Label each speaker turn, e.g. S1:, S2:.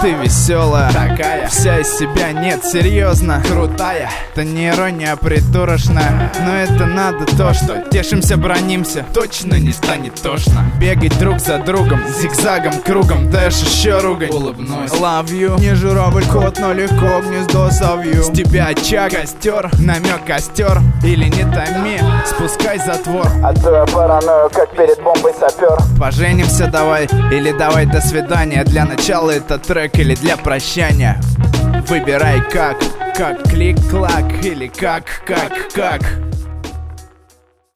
S1: Ты веселая, такая, вся из себя, нет, серьезно, крутая. Это не ирония, придурочная, но это надо то, что тешимся, бронимся, точно не станет тошно. Бегать друг за другом, зигзагом, кругом, дашь еще ругань. Улыбнусь, love you. Не журавль, кот, но легко гнездо совью. С тебя очаг, костер, намек костер. Или не томи, спускай затвор.
S2: А то я параною, как перед бомбой сапер.
S1: Поженимся давай, или давай до свидания. Для начала это трек или для прощания. Выбирай как клик-клак или как